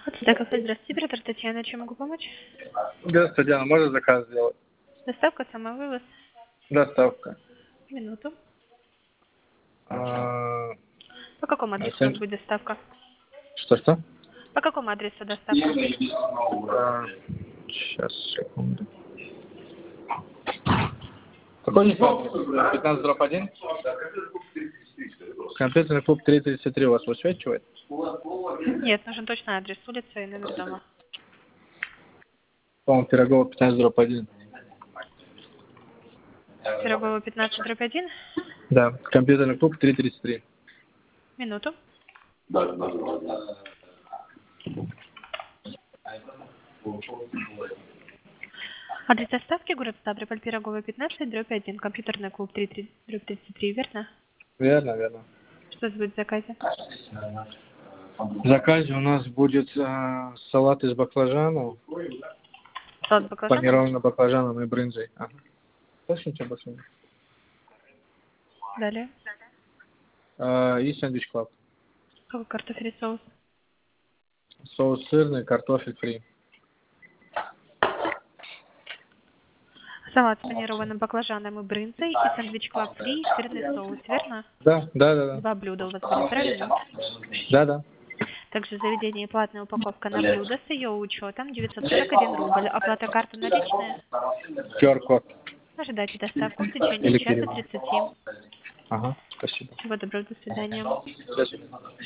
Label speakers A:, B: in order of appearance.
A: Да, кафе, здравствуйте, оператор Татьяна, чем могу помочь?
B: Здравствуйте, Диана, можно заказ сделать?
A: Доставка, самовывоз,
B: Доставка.
A: минуту.
B: А,
A: По какому адресу у вас будет доставка?
B: Что-что?
A: По какому адресу доставка?
B: Сейчас, секунду. Какой здесь адрес? 15/1? Компьютерный клуб 333 у вас высвечивает?
A: Нет, нужен точный адрес, улица и номер дома.
B: По-моему, Пирогова 15/1.
A: Пирогова 15/1.
B: Да, компьютерный клуб 333.
A: Минуту. Адрес доставки, город Ставрополь, Пирогова 15/1, компьютерный клуб 33/33, верно?
B: Верно, верно.
A: Что будет в заказе?
B: В заказе у нас будет салат из баклажанов,
A: Салат с баклажаном?
B: панированным баклажаном и брынзой. Ага. Больше ничего, больше нет.
A: Далее.
B: И сэндвич клаб.
A: Какой картофель и соус?
B: Соус сырный, картофель фри.
A: Салат с панированным баклажаном и брынзой и сэндвич клаб фри и сырный соус, верно?
B: Да, да, да, да.
A: 2 блюда у вас будет, правильно?
B: Да, да.
A: Также в заведении платная упаковка на блюдо с ее учетом 941 рубль. Оплата карты наличная.
B: QR-код.
A: Ожидайте доставку в течение
B: Или
A: часа
B: перевод.
A: 30.
B: Ага, спасибо.
A: Всего доброго, до свидания.
B: До свидания.